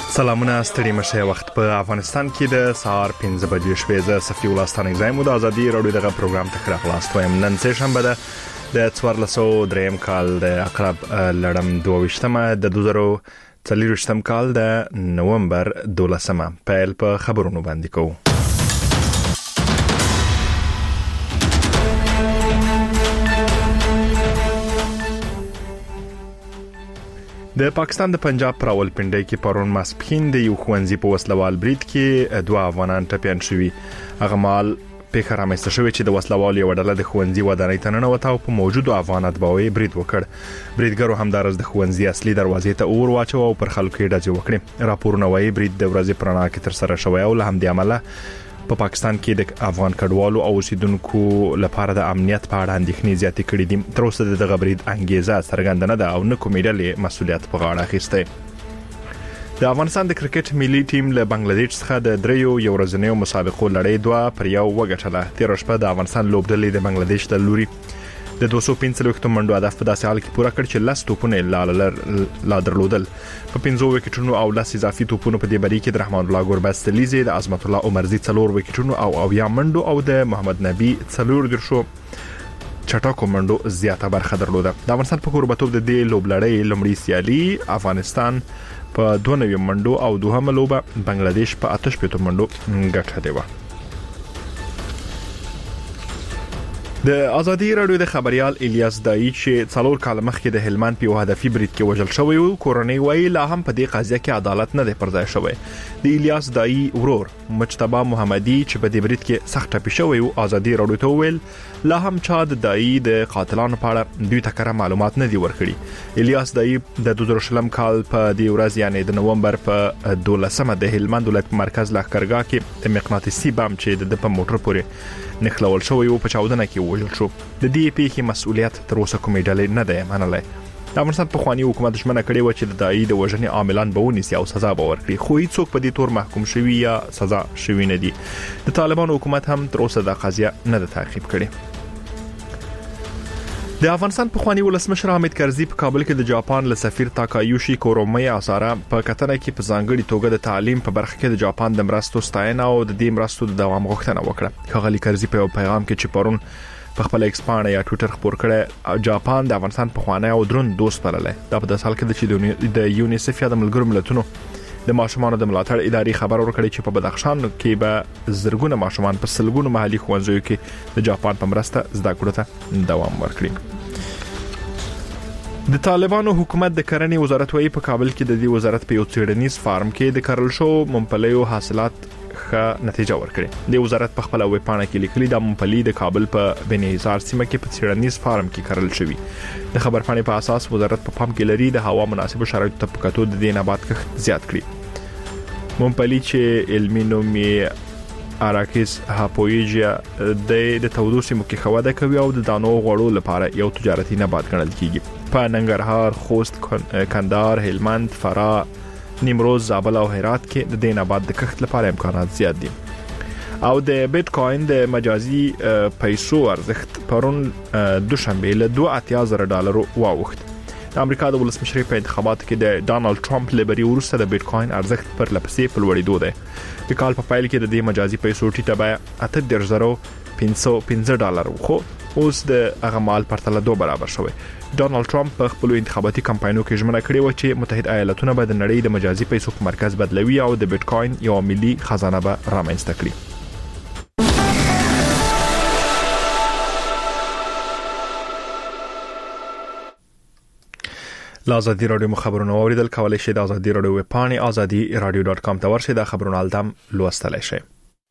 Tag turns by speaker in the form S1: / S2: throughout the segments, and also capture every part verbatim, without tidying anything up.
S1: سلامونه ستړي مشه وخت په افغانستان کې د سهار پنځه بجې شوې ز صفي ولستان اگزایم د ازادي رادیو دغه پروګرام ته خلاص وایم. نن سه شنبه ده د څوارلس سوه دریم کال د عقرب لړم دوه ویشتمه د دوه زره څلور ویشتم کال د نومبر دولسمه پیل په خبرونو باندې کوو. د پاکستان د پنجاب پر راولپنډي کې پرون ماسپخین د یو ښوونځي په وسلوال برید کې دوه افغانان ټپيان شوي. هغه مال په رامنځته شوی چې د وسلوال یو ډله د ښوونځي ودانۍ ته ننوته او په موجودو افغان اتباعي برید وکړ. بریدګرو همدارس د ښوونځي اصلي دروازې ته اور واچو او پر خلکو یې ډزې وکړې. راپورونه وايي برید د ورځې پرانا کې تر سره شوی او له همدې عمله په پا پاکستان کې د افغان کډوالو او اوسیدونکو لپاره د امنیت په اړه اندېښنې زیاتې کړې دي. تر اوسه د برید انګیزه څرګنده نه ده او نه کومې ډلې مسؤلیت په غاړه اخیستی. د افغانستان د کرکټ ملي ټیم له بنگلاديش څخه د دریو یو ورځنیو مسابقو لړۍ دوه پر یو وګټله. تیر شپه د افغانستان لوبډلې د بنگلاديش د لوري د دوه سوه پنځه منډو هدف په داسې حال کې پوره کړ چې لس توپونه لا لا درلودل. په پنځو وکټونو او لس اضافي توپونو په دې بری کې د رحمان الله ګوربز تلیزي د عظمت الله عمرزي څلور وکټونو او اویا منډو او د محمد نبی څلور درشو چټاکو منډو زیاته برخه درلوده. د افغانستان په کوربتوب د دې لوبلړۍ لمړی سیالي افغانستان په دوه نوي منډو او دوهمه لوبه بنگلاديش په آتش پېټو منډو ګټلې و. د ازادي رادیو د خبريال الیاس دای چې څلور کال مخکې د هلمند په هدفي برید کې وژل شوی او کورنۍ وایي لا هم په دې قضیه کې عدالت نه دی پرځای شوی. د الیاس دای ورور مجتبی محمدي چې په دې برید کې سخت ټپي شوی او ازادي رادیو ته ویل لا هم چا د دای د قاتلانو په اړه دوی تکره معلومات نه دی ورکړي. الیاس دای د دوه زره شلم کال په دې ورځ یعنی د نومبر په دولسمه د هلمند ولایت مرکز لښکرګاه کې د مقناطیسي بم چې د په موټر پورې نخلول شوی او په چاودنه کې وژل شو. د دې پیښې مسؤلیت تر اوسه کومې ډلې نه دی منلای. د افغانستان په خواني حکومت ژمنه کړې و چې د دای د وژنې عاملان به ونیسي او سزا به ورکړي، خو هیڅوک په دې تور محکوم شوی یا سزا شوی نه دي. د طالبانو حکومت هم تر اوسه د قضیه نه د تعقیب کړي. د افغانستان په خواني ولسمشر حامد کرزي په کابل کې د جاپان له سفیر تاکایوشي کورومي اساره په کتنه کې په ځانګړي توګه د تعلیم په برخه کې د جاپان د مرستو ستاینه او د دې مرستو د دوام غوښتنه وکړه. ښاغلي کرزي په پیغام کې چې پرون په خپل ایکس باندې یا ټوئیټر خبر کړه جاپان د افغانستان په خواني او درون دوست بللای. دا په داسې حال کې چې د یونیسف یا د ملګرو ملتونو د ماشومانو د ملاتړ ادارې خبر ورکړي چې په بدخشان کې به زرګونه ماشومان په سلګونو محلي ښوونځیو کې د جاپان په مرسته زده کړو ته دوام ورکړي. د طالبانو حکومت د کرنې وزارت وايي په کابل کې د دې وزارت په یو څېړنیز فارم کې د کرل شو ممپلیو حاصلات ښه نتیجه ورکړي. د وزارت په خپل ویب پاڼه کې لیکلي د ممپلی د کابل په بنیزار سیمه کې په څېړنیز فارم کې کرل شوی. د خبر پاڼې په اساس وزارت په پام کې لري د هوا مناسب شرایطو ته په کتو د دې نبات کښت زیات کړي. ممپلی چې علمي نوم یې اراکیس هاپویجیا د تودو سیمو کې خوده کوي او د دانو غوړو لپاره یو تجارتي نبات ګڼل کیږي. په ننګرهار، خوست، کندهار، هلمند، فراه، نیمروز، زابل او هرات کې د دې نبات د کښت لپاره امکانات زیات دي. او د بیت کوین د مجازي پیسو ارزښت پرون دوشنبه له دوه اتیا زره ډالرو واوښت. د امریکا د ولسمشر په انتخاباتو کې د ډانلډ ټرمپ لبري وروسته د بیت کوین ارزښت پر لپسې په لوړېدو دی. د کال په پایل کې د دې مجازي پیسو ټیټه بیه اته دېرش زره پنځه سوه پنځه ډالر خو اوس د هغه مال پرتله دوه برابر شوی. ډانلډ ټرمپ په خپل انتخاباتي کمپاینونو کې ژمنه کړې و چې متحده ایالاتونه به د نړۍ د مجازي پیسو په مرکز بدلوي او د بیت کوین یو ملي خزانه به رامنځته کړي. لازادي رادیو خبرونه اوریدل کولای شئ د ازادي رادیو ویب پاڼې ازادي رادیو ډاټ کام ته ورشئ. د خبرونو الدم لوستلای شئ.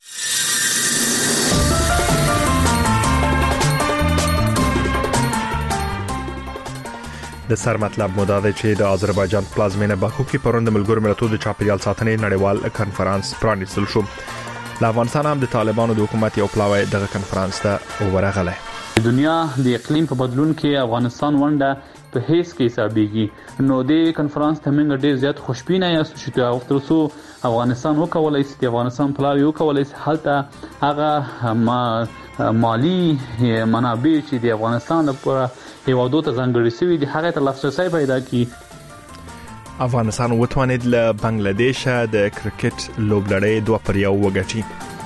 S1: د سر مطلب مودا ده چې د آذربایجان پلازمینه باکو کې پرون د ملګرو ملتونو د چاپیریال ساتنې نړیوال کنفرانس پرانیستل شو. له افغانستان هم د طالبانو د حکومت یو پلاوی دغه کنفرانس ته ورغله.
S2: د دنیا د اقلیم په بدلون کې افغانستان ونډه په هیڅ کې حسابيږي. نو د کنفرانس ته موږ ډیر زیات خوشبینه یو چې دا وخت رسو افغانستان وکولای شي د افغانستان پلاوی وکولای شي هلته هغه ما مالی منابع چې د افغانستان لپاره هیوادو ته ځانګړي شوی د هغه ته لاسرسي پیدا کړي.
S1: افغانستان وتوانید له بنگلاديش د کرکټ لوبلړۍ دوه پر یو وګټي.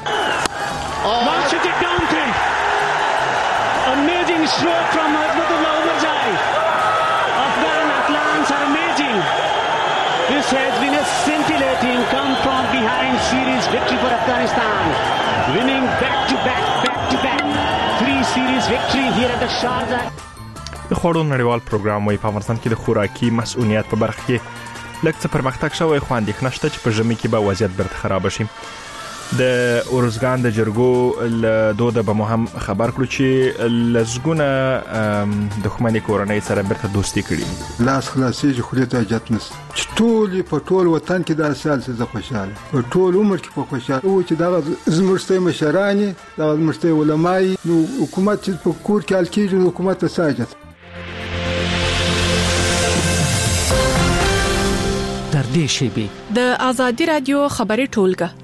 S3: Amazing stroke from Ahmadullah Umarzai. Afghan Atlants are amazing. This has been a scintillating come from behind series victory for Afghanistan. Winning back to back, back to back. Three series victory here at the Sharjah.
S1: د خوړو نړیوال پروګرام وايي په افغانستان کې د خوراکي مسؤلیت په برخه کې لږ څه پرمختګ شوی خو اندېښنه شته چې په ژمي کې به وضعیت برته خراب شي. د اورزګان د جرګو له دوده به مو هم خبر کړو چې لزګونه دښمنۍ کورنۍ سره برته دوستي کړي.
S4: لاس خلاصي چې خو ته اجازه نس چې ټول په ټول وطن کې د سال څخه خوشاله په ټول عمر کې په خوشاله او چې دا زمرسته مشرانی دا زمرسته علماي نو حکومت چې په کور کې حل کیږي حکومت ته ساجت
S5: تر دې شی به
S6: د ازادي رادیو خبري ټولګه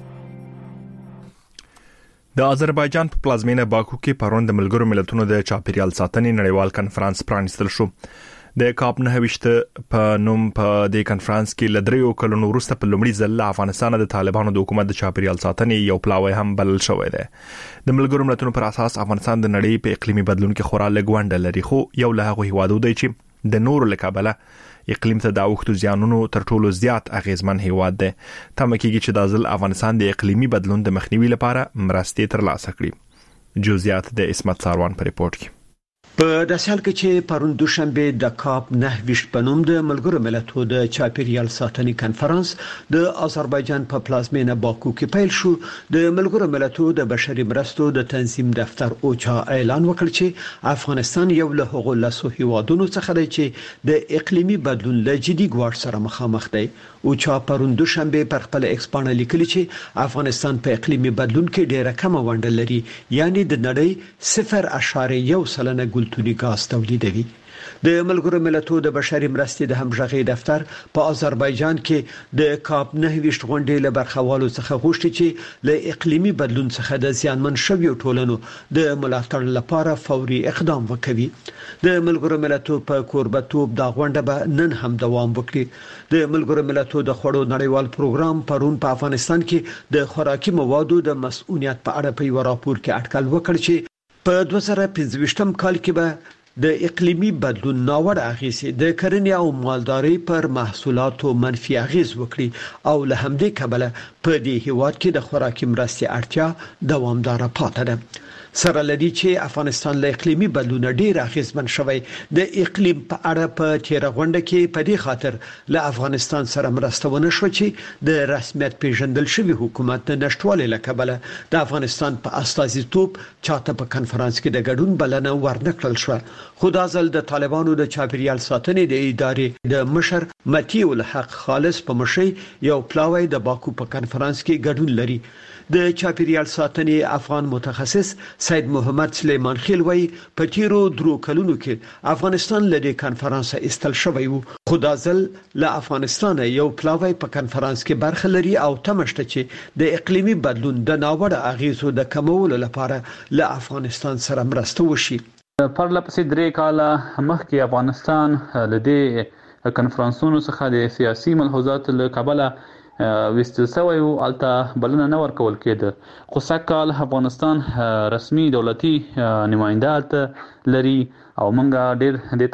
S1: د آذربایجان په پلازمینه باکو کې پرون د ملګرو ملتونو د چاپیریال ساتنې نړیوال کنفرانس پرانیستل شو. د کاپ نه وشته په نوم په د کنفرانس کې لدریو کلونو وروسته په لومړي ځل افغانستان د طالبانو د حکومت د چاپیریال ساتنې یو پلاوی هم بلل شوی دی. د ملګرو ملتونو پر اساس افغانستان د نړۍ په اقلیمي بدلون کې خورا لګوانډه لري خو یو له هغه هیوادو دی چې د نورو لکابله اقلیم ته د اوختو زیانونو تر ټولو زیات اغیزمن هیواد دی. تمه کیږي چې د ځل افغانستان د اقلیمي بدلون د مخنیوي لپاره مرستې ترلاسه کړي. جزئیات د اسمت ساروان په ریپورت کې.
S7: په داسې حال کې چې پرون دوشنبه د کاپ نه ویشت په نوم د ملګرو ملتونو د چاپیریال ساتنې کنفرانس د آذربایجان په پلازمینه باکو کې پیل شو. د ملګرو ملتونو د بشري مرستو د تنظیم دفتر اوچا اعلان وکړ چې افغانستان یو له هغو لاسو هیوادونو څخه دی چې د اقلیمي بدلون له جدي ګواښ سره مخامخ دی. اوچا پرون دوشنبه پر خپل ایکسپانه لیکلي چې افغانستان په اقلیمي بدلون کې ډیره کم ونډه لري، یعنی د نړۍ صفر اشاریه یو سلنه ګلتوني غاز تولیدوي. د ملګرو ملتونو د بشري مرستې د همغږي دفتر په آذربایجان کې د کاپ نه ویشت غونډې له برخوالو څخه غوښتي چې له اقلیمي بدلون څخه د زیانمن شویو ټولنو د ملاتړ لپاره فوري اقدام وکړي. د ملګرو ملتونو په کوربتوب د غونډه به نن هم دوام وکړي. د ملګرو ملتونو د خوړو نړیوال پروګرام پرون په افغانستان کې د خوراکي موادو د مسؤلیت په اړه په یو راپور کې اټکل وکړ چې په دوه زره پنځه کال کې به د اقلیمي بدلون ناوړه اغیزې د کرنې او مالدارۍ پر محصولاتو منفي اغیز وکړي او له همدې کبله په دې هیواد کې د خوراکي مرستې اړتیا دوامدار پاتې ده. سره لدی چې افغانستان له اقلیمي بدلون ډیر اغیزمن شوی. د اقلیم په اړه په تیر غونډه کې په دې خاطر له افغانستان سره مرسته ونه شو چې د رسمیت پیژندل شوی حکومت د نشټوالې لکبله د افغانستان په استازیتوب چاته په کنفرانس کې د ګډون بلنه ورنکړل شو. خو دا ځل د طالبانو د چاپیریال ساتنې د ادارې د مشر متی الحق خالص په مشي یو پلاوی د باکو په کنفرانس کې ګډون لري. د چاپیریال ساتنې افغان متخصص سید محمد سلیمان خیل وایي په تیرو درو کلونو کې افغانستان له دې کنفرانس استل شوی وو، خو دا ځل له افغانستان یو پلاوی په کنفرانس کې برخه لري او تمشته چې د اقلیمي بدلون د ناوړه اغیزو د کمولو لپاره له افغانستان سره مرسته وشي.
S2: پر لپسې درې کاله مخکې افغانستان له دې کنفرانسونو څخه د سیاسي ملحوظات له کبله وستل سوی او الته بلنه نه ورکول کېده. خو سکهال افغانستان رسمي دولتي نمائندات لري او مونږ ډېر د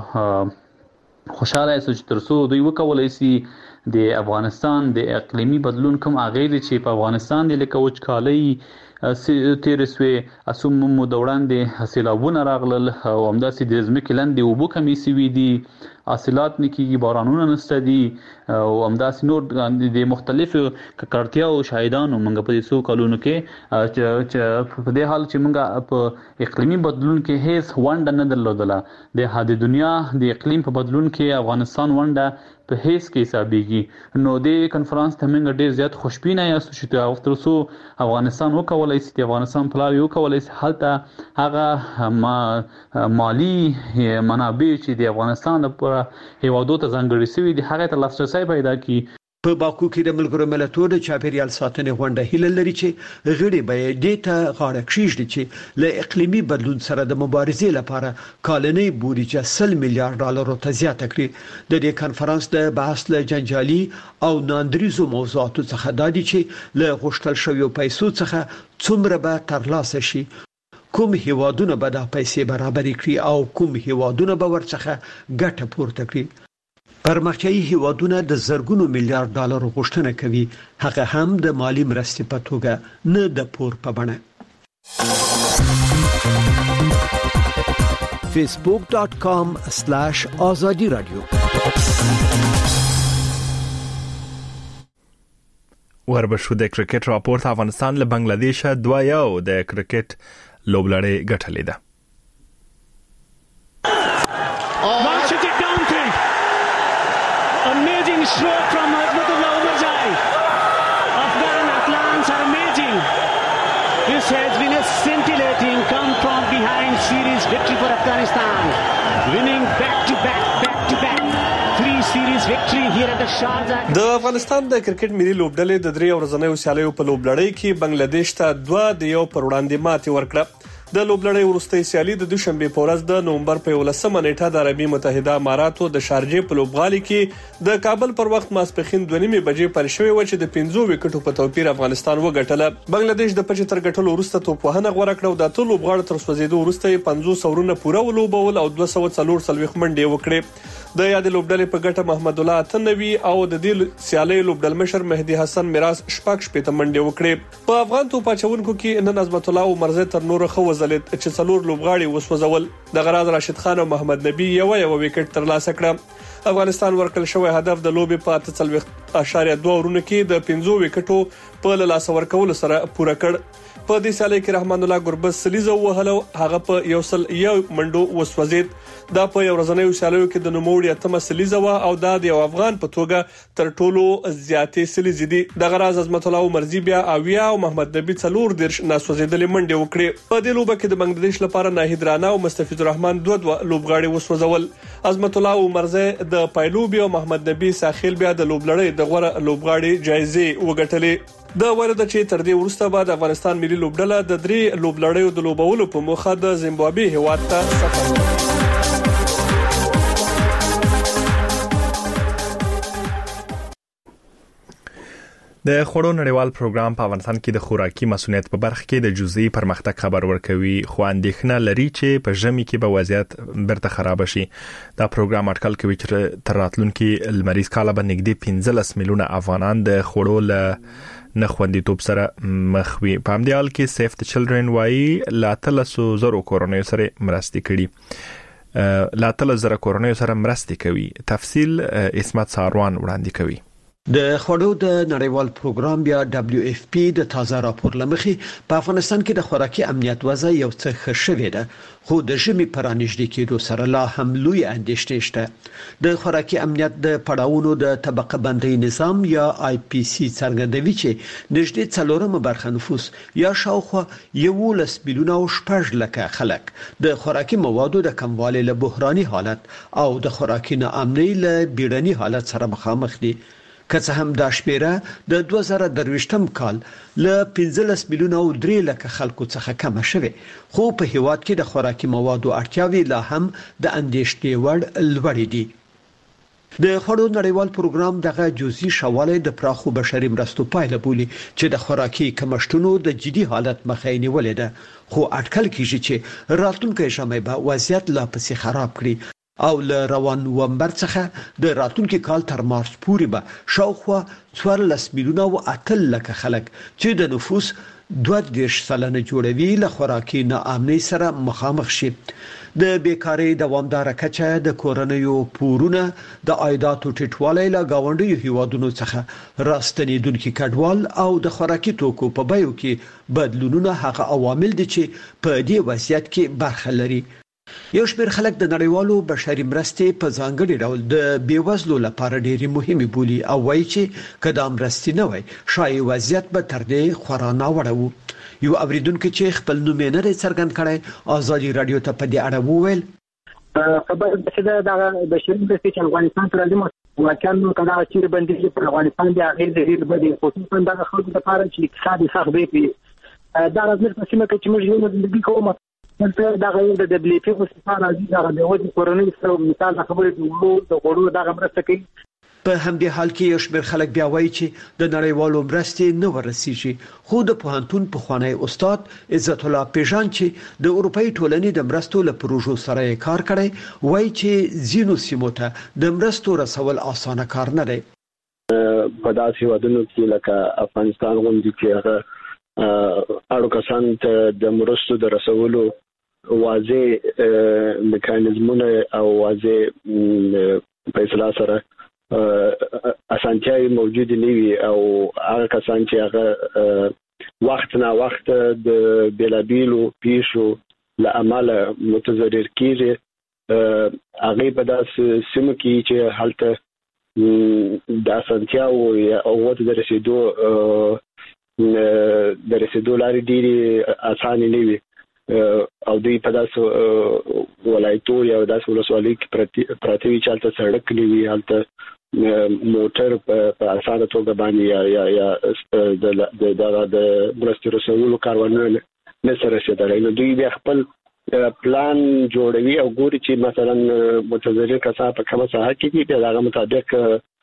S2: ته خوشاله یو چې ترڅو دوی وکولای شي د افغانستان د اقلیمي بدلون کوم اغیز چې په افغانستان د لکه وچکالۍ تیرسوي اسوم مو دوړاندې سیلابونه راغلل او همداسې د ځمکې لاندې اوبه کمې سوي دي، حاصلات نکېږي، بارانونه نشته دي او همداسې نور د مختلفو ککړتیاو شاهدانو موږ په دې څو کلونو کې چې په دې حال چې موږ په اقلیمي بدلون کې هیڅ ونډه نه درلودله. د دنیا د اقلیم په بدلون کې افغانستان ونډه په هیڅ کې حسابېږي. نو د کنفرانس ته موږ ډېر زیات خوشبینه یاستو چې تر څو افغانستان وکولای شي د افغانستان پلاوی وکولای شي هلته هغه مالی منابع چې د افغانستان لپاره هیوادو ته ځانګړي شوي دي هغه ته لاسرسی پیدا کړي.
S7: په باکو کې د ملګرو ملتونو د چاپیریال ساتنې غونډه هیله لري چې غړي به ډیټا غاړه کړي چې له اقلیمي بدلون سره د مبارزې لپاره کالنۍ بودیجه سل میلیارډ ډالر ته زیاته کړي. د دې کانفرنس د بحث له جنجالي او ناندریزو موضوعاتو څخه د دې چې له غوښتل شویو پیسو څخه څومره به ترلاسه شي، کوم هیوادونه به د پیسې برابر کړي او کوم هیوادونه به ورڅخه ګټه پورته کړي. پرمختیایي هیوادونه د زرګونو میلیارډ ډالر غوښتنه کوي، هغه هم د مالی مرستې په توګه، نه د پور په بڼه.
S8: facebook dot com slash azadi radio.
S1: وربشو د کرکټ راپورټ افغانستان له بنگلاديش دوه یو د کرکټ لوبلړۍ ګټلې ده.
S3: Amazing stroke from Azmatullah Umarzai. Afghan Atlants are amazing. This has been a scintillating come from behind series victory for Afghanistan. Winning back to back, back to back. Three series victory here at the Sharjah.
S9: د افغانستان د کرکټ ملي لوبډلې د درې ورځنیو سیالیو په لوبلړۍ کې بنگلاديش ته دوه د یو پر وړاندې ماتې ورکړه. د لوبلړۍ وروستۍ سیالي د دوشنبه په ورځ د نومبر په ولسمه نیټه د عربي متحده اماراتو د شارجې په لوبغالي کې د کابل پر وخت ماسپخین دوه نیمه بجې پیل شوې و چې د پنځو وکټو په توپیر افغانستان وګټله. بنگلاديش د پچ تر ګټلو وروسته توپ وهنه غوړه کړه او د ټولو لوبغاړو تر سوځېدو وروسته پنځوس اورونه پوره ولوبول او دوه سوه څلور څلوېښت منډې وکړې. د یاد لوبډلې په ګټه محمد الله اتنوي او د دې سیالي لوبډل مشر مهدي حسن میراث شپږ شپږ منډې وکړې. په افغان توپ اچونکو کې نن عظمت الله عمرزه تر نور خو وزلت چې څلور لوبغاړي وسوځول. د غراز راشد خان او محمد نبی یو یو وکټ ترلاسه کړ. افغانستان ورکل شوی هدف د لوبې په اته څلوېښت اشاریه دوه ورونو کې د پنځو وکټو په لاس ورکول سره پوره کړ. په دې سیالي کې رحمان الله ګربز سلیزو وهلو، هغه په یو سل یو منډو وسوځید. دا په یو ورځنیو سیالیو کې د نوموړي اتمه سلیزه و او دا د یو افغان په توګه تر ټولو زیاتې سلیزې دي. د غراز عظمت الله عمرزي بیا اویا او محمد نبی څلور درش ناسوځیدلې منډې وکړې. په دې لوبه کې د بنگلاديش لپاره ناهید رانا او مستفیض الرحمن دوه دوه لوبغاړي وسوځول. عظمت الله عمرزه د پایلوبي او محمد نبی ساحل بیا د لوبلړۍ د غوړه لوبغاړي جایزه وګټلې. د ورده چې تر دې وروسته بعد افغانستان ملي لوبډله د درې لوبلړیو د لوبولو په موخه د زیمبابوې هیواد ته سفر وکړ.
S1: د خوړو نړیوال پروګرام په افغانستان کې د خوراکي مسؤلیت په برخه کې د جزئي پرمختګ خبر ورکوي، خو اندېښنه لري چې په ژمي کې به وضعیت برته خراب شي. دا پروګرام اټکل کوي چې تر راتلونکي لمریز کال به نږدې پنځلس میلیونه افغانان د خوړو له نه خوندیتوب سره مخ وي. په همدې حال کې سیف د چلډرن وايي لا تلسو زرو کورونیو سره مرستې کړي لا تل زره کورونیو سره مرستې کوي. تفصیل اسمت ساروان وړاندې کوي.
S7: د خوړو د نړیوال پروګرام یا دبليو اف پی د تازه راپور لمخې په افغانستان کې د خوراکي امنیت وضع یو څه ښه شوې ده، خو د ژمي پرانیژدې کېدو سره لا هم لوی اندېښنې شته. د خوراکي امنیت د پړاوونو د طبقه بندۍ نظام یا آی پی سی څرګندوي چې نږدې څلورمه برخه نفوس یا شاوخوا یولس میلیونه او شپږ لکه خلک د خوراکي موادو د کموالي له بحراني حالت او د خوراکي ناامنۍ له بیړني حالت سره مخامخ دي. که څه هم دا شمیره د دوه زره درویشتم کال له پنځلس میلیونه او درې لکه خلکو څخه کم شوه، خو په هیواد کې د خوراکي موادو اړتیاوې لا هم د اندېښنې وړ لوړې دي. د خوړو نړیوال پروګرام دغه جزئي شواله د پراخو بشري مرستو پایله بولي چې د خوراکي کمښتونو د جدي حالت مخه نیولې ده، خو اټکل کیږي چې راتلونکي ژمي به وضعیت لا پسې خراب کړي او له روان نومبر څخه د راتلونکي کال تر مارچ پورې به شاوخوا څوارلس میلیونه او اتل لکه خلک چې د نفوس دوه دېرش سلنه جوړوي له خوراکي ناامنۍ سره مخامخ شي. د بیکاری دوامدار کچه، د کورنیو پورونه، د عایداتو ټیټوالی له گاونډیو هیوادونو څخه راستنیدونکي کډوال او د خوراکي توکو په بیو کې بدلونونه هغه عوامل دي چې په دې وضعیت کې برخه لري. یو شمېر خلک د نړیوالو بشري مرستې په ځانګړي ډول د بیوزلو لپاره ډېری مهمه بولي او وایي چې کله مرستې نه وای شایي وضعیت به تر دې خورا ناوړه وو. یو اوریدونکو چې خپل نوم یې نه څرګند کړی آزادي رادیو ته په دې اړه وویل
S10: خبر چې دا د بشري مرستې چې افغانستان ته راځي واقعا نو کله چې باندې په افغانستان کې هغه د ډیر بدی خصوصا د خلکو لپاره چې اقتصادي سخت دی دا راځي چې سیمه کې چې موږ یو د کومه مثلا دا غوړي د دبليو پی په ستاره راځي دا د وځي کورونی سره مثال خبرې د د غوړو دا مرسته کوي.
S7: په همدې حال کې یو شمېر خلک بیا وایي چې د نړیوالو مرستې نه ورسیږي خو د پوهنتون په خوانی استاد عزت الله پیژان چې د اروپאי ټولنې د مرستو له پروژو سره کار کړي وایي چې زینو سیمو ته د مرستو رسول اسانه کار نه دی.
S11: په داسې ودونو کې لکه افغانستان غوندي کې هغه اړو کسان ته د مرستو د رسولو واضح میکانیزمونه او واضح فیصله سره اسانتیاوي موجود نه وي او هغه کسان چې هغه وخت نه وخت د بلابیلو پیښو لامل متضرر کیږي هغه په داسې سیمو کې چې حالت د اسانتیاو او وته د رسیدو د رسیدو لارې ډېری اسانه نه وي او دوی په داسې ولایتو یا داسې ولسوالۍ کې پراته وي چې هلته سړک نه وي هلته موټر په اسانه توګه باندې یا یا یا د د د مرستې رسولو کاروانونه نه سره رسېدلی نو دوی بیا خپل پلان جوړوي او ګوري چې مثلا متضرر کسان په کومه ساحه کې دي بیا هغه مطابق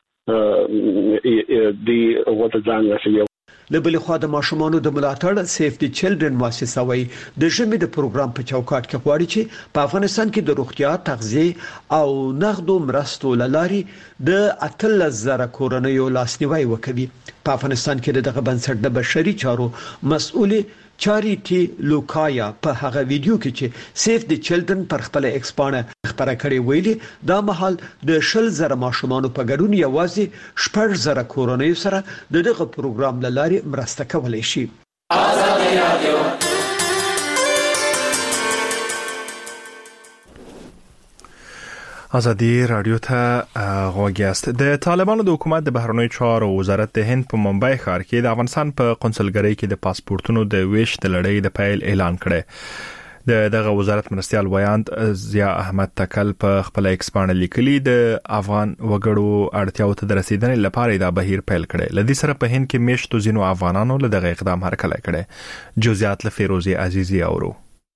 S11: دوی ورته ځان رسوي.
S7: له بل خوا د ماشومانو د ملاتړ سیف دی چلډرن مؤسسه وایي د ژمي د پروګرام په چوکاټ کې غواړي چې په افغانستان کې د روغتیا تغذیه او نغدو مرستو لاري د اتلس زره کورنیو لاسنیوي وکړي. په افغانستان کې دغه بنسټ د بشري چارو مسؤل چاریټي لوکایا په هغه ویډیو کې چې سیف دی چلډرن پر خپل ایکسپانه خبره کړې ویلي دا مهال د شل زره ماشومانو په ګډون یوازې شپږ زره کورنیو سره دغه پروګرام لاري مرسته کولای شي. آزادي رادیو
S1: آزادی رادیو ته غوږیاست. د طالبانو د حکومت د بهرنیو چارو وزارت د هند په ممبئی ښار کې د افغانستان په قونسلګرۍ کې د پاسپورتونو د ویش د لړۍ د پیل اعلان کړی. د دغه وزارت مرستيال ویاند ضیا احمد تکل په خپل ایکسپانه لیکلي د افغان وګړو اړتیاو ته د رسیدنې لپاره دا بهیر پیل کړي. لدی سره په هند کې میشتو زینو افغانانو له دغه اقدام هرکلی کړي. جزئیات له فیروزی عزیزی اورو.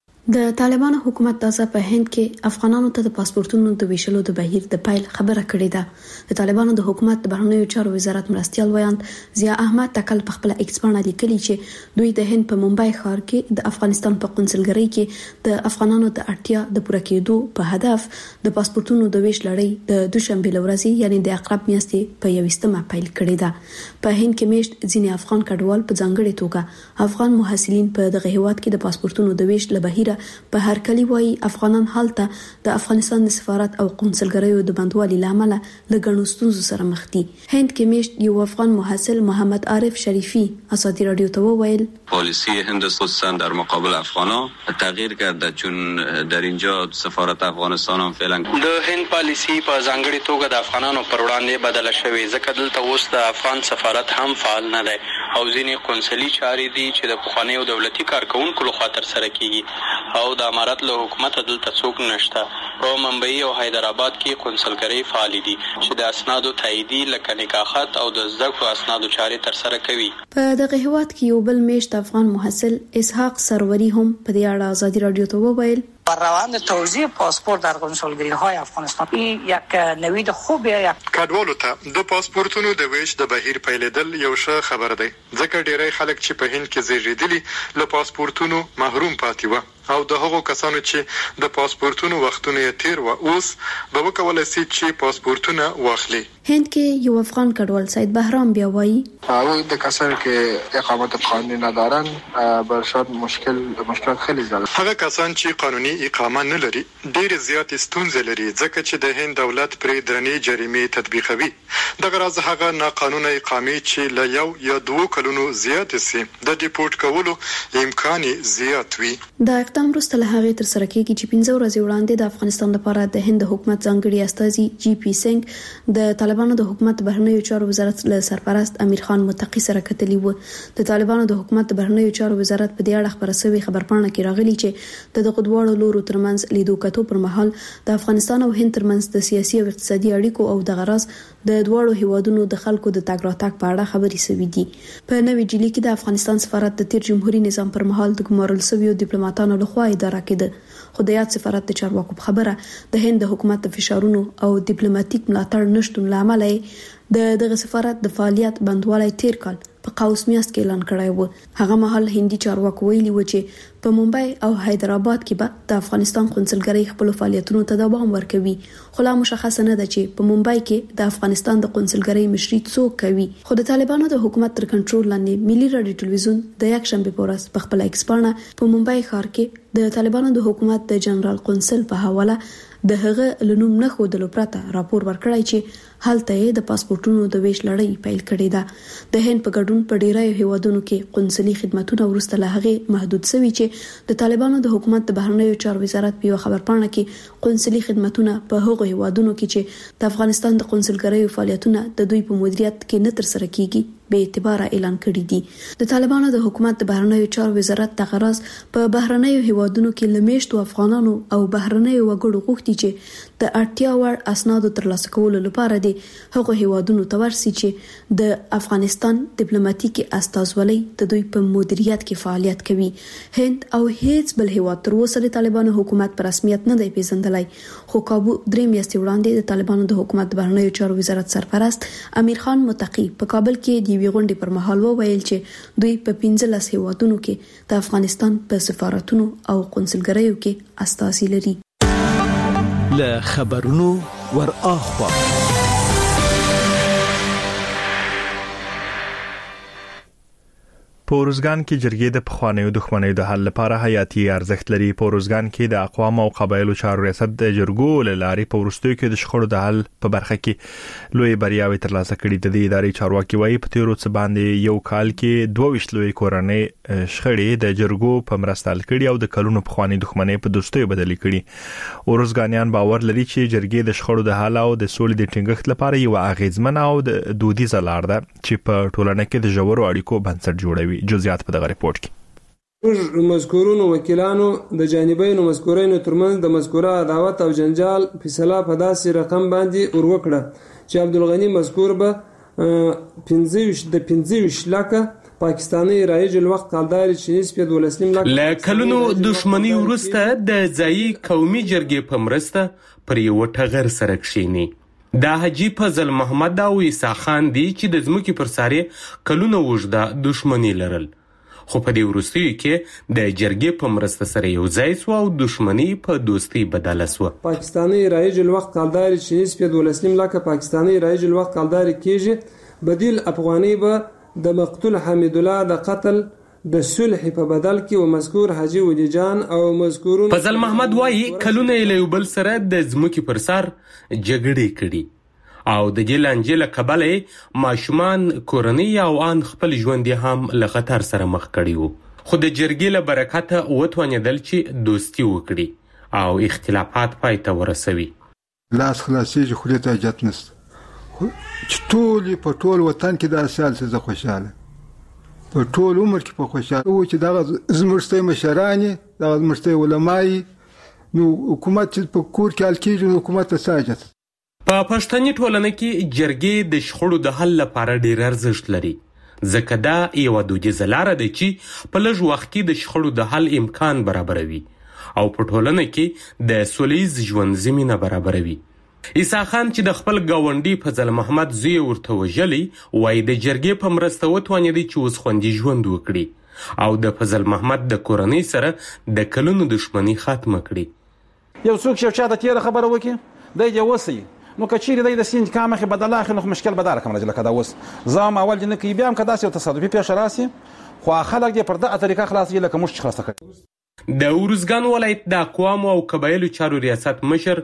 S12: د طالبانو حکومت تازه په هند کې افغانانو ته د پاسپورتونو د ویشلو د بهیر د پیل خبره کړې ده. د طالبانو د حکومت د بهرنیو چارو وزارت مرستيال ویاند ضیا احمد تکل په خپل ایکسپانه لیکلي چې دوی د هند په ممبئی ښار کې د افغانستان په قونسلګرۍ کې د افغانانو د اړتیا د پوره کېدو په هدف د پاسپورتونو د ویش لړۍ د دوشنبه لورځي یعنی د اقرب میاشتې په یوستمه پیل کړې ده. په هند کې میشت ځینې افغان کډوال په ځانګړي توګه افغان محصلین په دغه هیواد کې د پاسپورتونو د ویش لبهیره په هر کلی وای افغانان حالته د افغانستان د سفارت او قونسلګریو د بندوالي لامل لګڼو ستونزو سره مخ دي. هند کې میشت یو افغان محصل محمد عارف شریفی آزادی رادیو ته وویل
S13: پالیسی هند خصوصا در مقابل افغانان تغییر کرده چون در اینجا سفارت افغانستان هم فعلا
S14: د هند پالیسی په ځانګړي توګه د افغانانو پر وړاندې بدله شوې ځکه دلته اوس د افغان سفارت هم فعال نه دی او ځینې قونسلي چارې دي چې د پخوانیو دولتي کارکونکو لخوا ترسره کیږي او د امارت له حکومت دلته څوک نشته. په ممبئی او حیدرآباد کې قونسلګرۍ فعال دي چې د اسنادو تاییدي لکه نکاحت او د زده کړو اسنادو چارې ترسره کوي.
S12: په دغه هیواد کې یو بل میشت افغان محصل اسحاق سروری هم په دې اړه آزادی رادیو ته وویل
S15: بر روند توزیع پاسپورت در کنسولگری‌های افغانستان این یک نوید خوبه. یک
S16: کډوالو ته د پاسپورتونو د ویش د بهیر پیلېدل یو ښه خبر دی ځکه ډیری خلک چې په هند کې زیږیدلي له پاسپورتونو محروم پاتې وو او د هغو کسانو چې د پاسپورتونو وختونه یې تیر و اوس به وکولای شي چې پاسپورتونه واخلي.
S12: هند کې یو افغان کډوال سید بهرام بیا وایي
S17: هغه د کسانو کې اقامت قانونی ندارن برشاد مشکل مشکلات خیلی زیات.
S16: هغه کسان چې قانوني اقامه نه لري ډېر زیات ستونزې لري ځکه چې د هند دولت پرې درنې جریمې تطبیقوي. دغه راز هغه ناقانونه اقامې چې له یو یا دوه کلونو زیات سي د ډیپورت کولو امکان زیات وي.
S12: د اقدام وروسته له هغې تر سره کېږي چې پنځه ورځې وړاندې د افغانستان لپاره د هند حکومت ځانګړي استازي جی پی سنگ د طالبانو د حکومت بهرنیو چارو وزارت له سرپرست امیر خان متقی سره کتلي و. د طالبانو د حکومت بهرنیو چارو وزارت په دې اړه خبره شوې خبرپاڼه کې راغلي چې د دغه دواړو لورو ترمنځ لیدو کتو پر مهال د افغانستان او هند ترمنځ د سیاسي او اقتصادي اړیکو او د غرض د دوړو هیوادونو د خلکو د تګ راتګ په اړه خبري شوې دي. په نوې جیلی کې د افغانستان سفارت د تیر جمهوریت نظام پر مهال د ګمارل شویو ډیپلوماټانو لخوا اداره کېده، خو د یاد سفارت د چارواکو په خبره د هند حکومت د فشارونو او ډیپلوماټیک ملاتړ نشټون لامل د دغه سفارت د فعالیت بندوالی تیر کال په قوس میاشت کې اعلان کړی و. هغه مهال هندي چارواکو ویلي و چې په ممبئی او حیدرآباد کې به د افغانستان قونسلګرۍ خپل فعالیتونو ته دوام ورکوي، خو لا مشخصه نه ده چې په ممبئی کې د افغانستان د قونسلګرۍ مشري څوک کوي. خو د طالبانو د حکومت تر کنټرول لاندې ملي رادیو ټلویزیون د یک شنبه په ورځ په خپل ایکس پاڼه په ممبئی ښار کې د طالبانو د حکومت د جنرال قونسل په حواله د هغه لنوم نه خودلو پرته راپور ورکړی چې هلته د پاسپورتونو د ویش لړۍ پیل کړې ده. د هند په ګډون په ډیرایو هیوادونو کې قونسلي خدماتونه ورسته له هغه محدود شوي چې د طالبانو د حکومت د بهرنیو چارو وزارت په خبرپاڼه کې قونسلي خدماتونه په هغو هیوادونو کې چې د افغانستان د قونسلګریو فعالیتونه د دوی په مدیریت کې نه تر سره کیږي به اعتبار اعلان کړی دي. د طالبانو د حکومت د بهرنیو چارو وزارت د غرض په بهرنیو هیوادونو کې لمیشتو افغانانو او بهرنیو وګړو غوښتي چې د اړتیا وړ اسنادو ترلاسه کولو لپاره دي هغه هیوادونو ته ورسي چې د افغانستان ډیپلوماټیکي استازولۍ د دوی په مدیریت کې فعالیت کوي. هند او هیڅ بل هیواد تر اوسه د طالبانو حکومت پر رسمیت نه دی پیژندلی، خو کابو درې میاشتې وړاندې د طالبانو د حکومت د بهرنیو چارو وزارت سرپرست امیر خان متقی په کابل کې د یوې غونډې پر مهال وویل چې دوی په پنځلس هیوادونو کې د افغانستان په سفارتونو او قونسلګریو کې استازي لري.
S8: له خبرونو ور اخوا
S1: په اروزګان کې جرګې د پخوانیو دښمنیو د حل لپاره حیاتي ارزښت لري. په اروزګان کې د اقوام او قبایلو چارو ریاست د جرګو له لارې په وروستیو کې د شخړو د حل په برخه کې لوی بریاوې ترلاسه کړې. د دې ادارې چارواکي وایي په تیرو څه باندې یو کال کې دوه ویشت لوی کورنۍ شخړې د جرګو په مرسته حل کړي او د کلونو پخواني دښمنۍ په دوستیو بدلې کړي. اروزګانیان باور لري چې جرګې د شخړو د حل او د سولې د ټینګښت لپاره یو اغیزمن او د دودیزه لار ده چې په ټولنه کې د ژورو اړیکو بنسټ جوړوي. جزئیات په دغه ریپورت کې
S18: موږ مذکورونو وکیلانو د جانبینو مذکورینو ترمنځ د مذکوره عداوت او جنجال فیصله په داسې رقم باندې ور وکړه چې عبدالغنی مذکور به پنځه ویشت د پنځه ویشت لکه پاکستاني رایج الوقت قالدار چې نسبت ولسلم لکه
S19: ل کلونو دښمنی ورسته د ځای قومي جرګې په مرسته پر یو ټغر سره کښینی. دا حاجی فضل محمد او عیسی خان دی چې د ځمکې پر سارې کلونه وژده دښمنی لرل، خو په دې وروستیو کې د جرګې په مرسته سره یو ځای سو او دښمنی په دوستي بدله سو.
S18: پاکستاني رایج الوقت قالدار چې نسبت ولسلم لکه پاکستاني رایج الوقت قالدار کېږي بدیل افغاني به د مقتول حمید الله د قتل د صلح په بدل کې او مذکور حاجی ولی جان او مذکورون
S19: فضل محمد وایي کلونه له بل سره د ځمکې پر سر جګړې کړي او د جلانجې له کبله ماشومان کورنۍ او ان خپل ژوند هم له خطر سره مخ کړي وو، خو د جرګې له برکته وتوانېدل چې دوستي وکړي او اختلافات پای ته ورسوي.
S4: لاس خلاصېږي خو ته حاجت نشته چې ټول په ټول وطن کې د اسال څه خوشاله په ټول عمر کې په خوشاله او چې دا زمرستې مشرانی دا زمرستې علماي نو حکومت چې په کور کې حل کېږي حکومت ته ساجت.
S19: په پښتني ټولنه کې جرګې د شخړو د حل لپاره ډېر ارزښت لري، ځکه دا یو دودیزه لاره ده چې په لږ وخت کې د شخړو د حل امکان برابروي او په ټولنه کې د سولهییز ژوند زمینه برابروي. عیسی خان چې د خپل گاونډي فضل محمد زوی ورته وژلی وایي د جرګې په مرسته وتوانېدی چې اوس خوندي ژوند وکړي او د فضل محمد د کورنۍ سره د کلونو دښمني ختمه کړي.
S20: یو څوک چې چاته تیره خبره وکړي دی یې وسی نو کچېرې دی د سیند کامخې بدل اخلي نو مشکل به دا رقم راځي لکه دا اوس زه هم اول نه کوي بیا هم که داسې یو تصادفي پیښه راسي خو خلک دې پر دغه طریقه خلاصوي لکه موږ چې خلاصه کړي.
S19: د اروزګان ولایت د اقوامو او قبایلو چارو ریاست مشر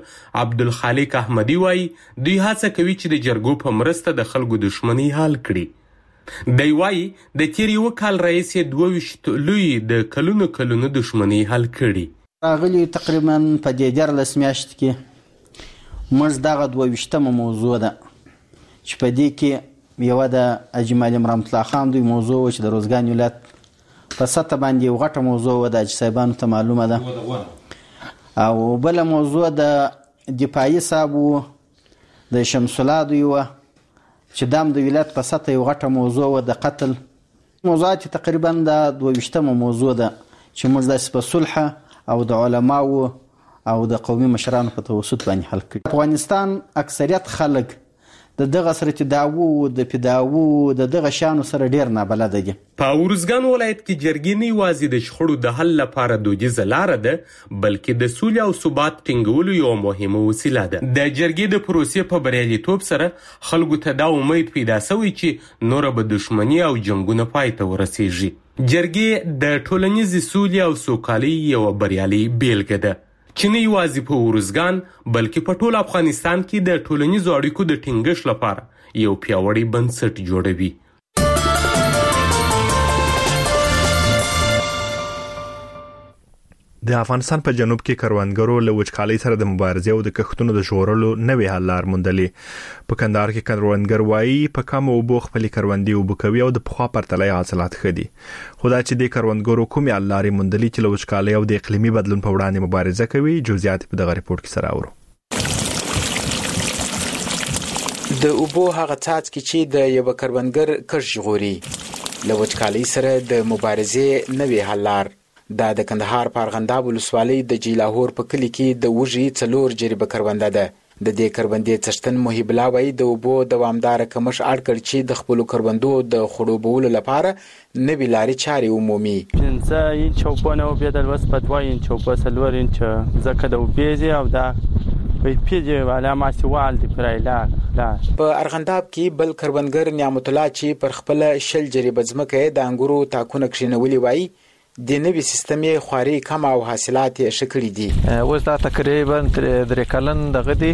S19: عبدالخالق احمدی وایي دوی هڅه کوي چې د جرګو په مرسته د خلکو دښمنۍ حل کړي. دی وایي د تیر یو کال رئیس دوه ویشت لوی د کلونو کلونو دښمنۍ حل کړي.
S21: راغلی تقریبا په دې دیارلس میاشتو کې موږ دغه دوه ویشتمه موضوع ده چې په دې کې یوه د حاجي معلم رحمت الله خان دوی موضوع و چې د روزګان ولایت په سطح باندې یو غټه موضوع وه د حاجي صاحبانو ته معلومه ده، او بله موضوع د دفاعي صاحب و د شمس الله دوی وه چې دا هم د ولایت په سطح یو غټه موضوع وه د قتل. موضوعات تقریبا د دوه ویشتمه موضوع ده چې موږ داسې په صلح او د علماو او د قومي مشرانو په توسط باندې حل کړي. افغانستان اکثریت خلک د دغه سره تداوو د پیداوو د دغه شانو سره ډیر نابلده دي.
S19: په ارزګان ولایت کې جرګې نه یوازې د شخړو د حل لپاره دودیزه لاره ده بلکې د سولې او ثبات ټینګولو یوه مهمه وسیله ده. د جرګې د پروسې په بریالیتوب سره خلکو ته دا امید پیدا شوی چې نوره به دښمني او جنګونه پای ته ورسیږي. جرګې د ټولنیزې سولې او سوکالۍ یوه بریالۍ بیلګه ده چې نه یوازې په ارزګان بلکې په ټول افغانستان کې د ټولنیزو اړیکو د ټینګښت لپاره یو پیاوړی بنسټ جوړوي.
S1: د افغانستان په جنوب کې کروندګرو له وچکالۍ سره د مبارزې او د کښتونو د ژغورلو نوې حل لار موندلې. په کندهار کې کروندګر وایي په کم اوبو خپلې کروندې اوبه کوي او د پخوا پرتله حاصلات ښه دي. خو دا چې د کروندګرو کومې حل لارې موندلې چې له وچکالۍ او د اقلیمي بدلون په وړاندې مبارزه کوي، جزئیات په دغه ریپورت کې سره اورو.
S22: د اوبو هغه څاڅکي چې د یو کروندګر کښت ژغوري له وچکالۍ سره د مبارزې نوې حل لار. دا د کندهار په ارغنداب ولسوالۍ د جیلاهور په کلي کې د وږي څلور جریبه کرونده ده. د دې کروندې څښتن محب الله وایي د اوبو دوامداره کمښت اړ کړ چې د خپلو کروندو د خړوبولو لپاره نوې لارې چارې ومومي.
S23: پنځه انچ اوبه نه وبېدل، اوس په دوه انچ اوبه څلور انچ ځکه د اوبې دي او دا په علامه سوال دی پر علاج.
S22: په ارغنداب کې بل کروندګر نعمت الله چې پر خپل شل جریبه ځمکه د انګورو تاکونه کښینولي وایي د نوي سیستم یې خواري کم او حاصلات یې ښه کړي دي.
S23: اوس دا تقریبا درې کلن دغه دي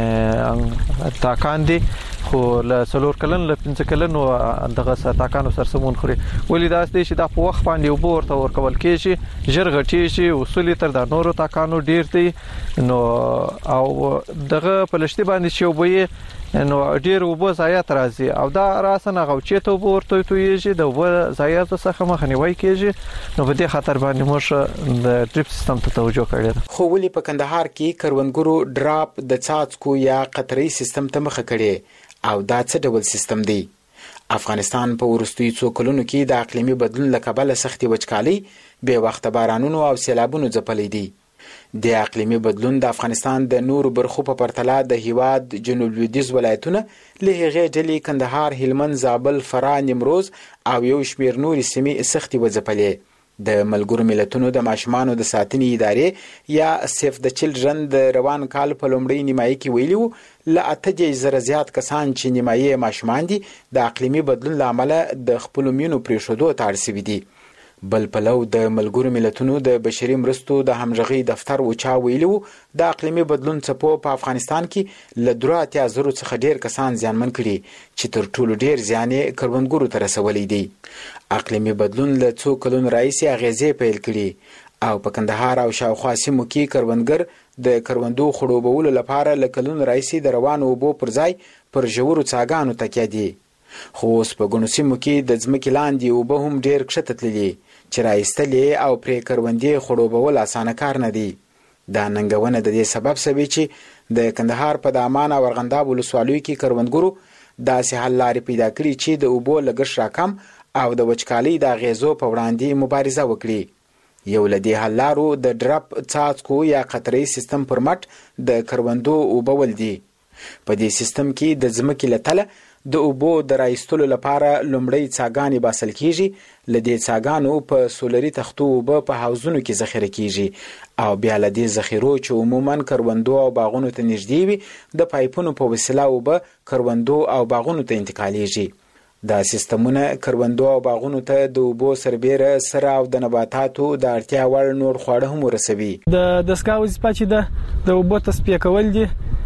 S23: تاکان دي، خو له څلور کلن له پنځه کلن دغه تاکانو سره سمون خوري. ولې دا ستې چې دا په وخت باندې اوبه ورته ورکول کېږي، ژر غټي شي، اصول تر د نورو تاکانو ډیر دي. نو او دغه په لشتي باندې چې اوبه نو ډیر اوبه ضایعات راځي او دا راسنه غوچې ته اوبه ورته تویږي، د اوبه ضایعات څخه مخنیوي کېږي. نو په دې خاطر باندې موږ د ډریپ سیستم ته توجه کړې ده.
S22: خو ولې په کندهار کې کروندګرو ډراپ د څاڅکو یا قطري سیستم ته مخه کړې او دا څه ډول سیستم دی؟ افغانستان په وروستیو څو کلونو کې د اقلیمي بدلون له کبله سختي وچکالۍ، بې وخته بارانونو او سیلابونو ځپلي دي. د اقلیمي بدلون د افغانستان د نورو برخو په پرتله د هیواد جنوب لویدیځ ولایتونه له هغې ډلې کندهار، هلمند، زابل، فراه، نیمروز او یو شمېر نورې سیمې سختې وځپلې. د ملګرو ملتونو د ماشومانو د ساتنې ادارې یا سیف د چلډرن د روان کال په لومړۍ نیمایي کې ویلي وو له اته دېرش زره زیات کسان چې نیمایي ماشومان دي د اقلیمي بدلون له امله د خپلو مینو پرېښودو ته اړ شوي دي. بل پلو د ملګرو ملتونو د بشري مرستو د همغږۍ دفتر اوچا ویلي وو د اقلیمي بدلون څپو په افغانستان کې له دوه اتیا زرو څخه ډیر کسان زیانمن کړي چې تر ټولو ډیر زیان یې کروندګرو ته رسولی دی. اقلیمي بدلون له څو کلونو راهیسې اغیزې پیل کړي او په کندهار او شاوخوا سیمو کې کروندګر د کروندو خړوبولو لپاره له کلونو راهیسې د روانو اوبو پر ځای پر ژورو څاګانو تکیه دي. خو اوس په ګڼو سیمو کې د ځمکې لاندې اوبه هم ډیر کښته تللي چې راایستلې او پرې کروندې خړوبول اسانه کار نه دی. دا ننګونه د دې سبب شوی چې د کندهار په دامان او ارغنداب ولسوالیو کې کروندګرو داسې حل لارې پیدا کړي چې د اوبو لګښت راکم او د وچکالۍ د اغیزو په وړاندې مبارزه وکړي. یو له دې حل لارو د ډرپ څاڅکو یا قطري سیستم پر مټ د کروندو اوبول دي. په دې سیستم کې د ځمکې له تله د اوبو د راایستلو لپاره لومړی څاګانې باسل کېږي. له دې څاګانو په سولري تختو اوبه په حوضونو کې ذخیره کېږي او بیا له دې ذخیرو چې عموماً کروندو او باغونو ته نږدې وي د پایپونو په وسیله اوبه کروندو او باغونو ته انتقالیږي. دا سیستمونه کروندو او باغونو ته د اوبو سربیره سره او د نباتاتو د اړتیا وړ نور خواړه هم ورسوي.
S23: د دستګاه وظیفه چې ده د اوبو تصفیه کول دي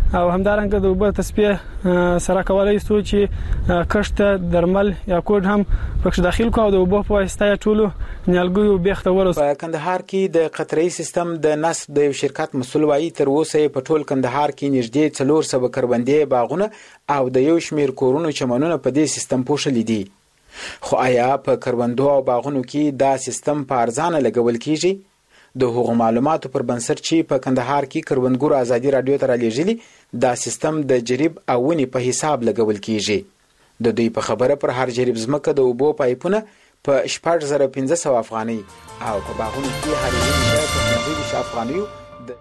S2: او همدارنګه د اوبو تصفیه سره کولای شو چې کښت درمل یا کوډ هم پکې داخل کو او د اوبو په واسطه ټولو نیالګیو بیخته ورس.
S22: په کندهار کې د قطري سیستم د نصب د یو شرکت مسول وایي تر اوسه په ټول کندهار کې نږدې څلور سوه کروندې باغونه او د یو شمیر کورونو چمنونه په دې سیستم پوښلي دي. خو آیا په کروندو او باغونو کې دا سیستم په ارزانه لګول کیږي؟ د هغو معلوماتو پر بنسټ چې په کندهار کې کروندګرو ازادي رادیو ته رالیږلي دا سیستم د جریب او ونې په حساب لګول کیږي. د دوی په خبره پر هر جریب ځمکه د اوبو پایپونه په شپږ زره پنځه سوه افغانۍ او په باغونو کې هر ونې په پنځه ویشت افغانیو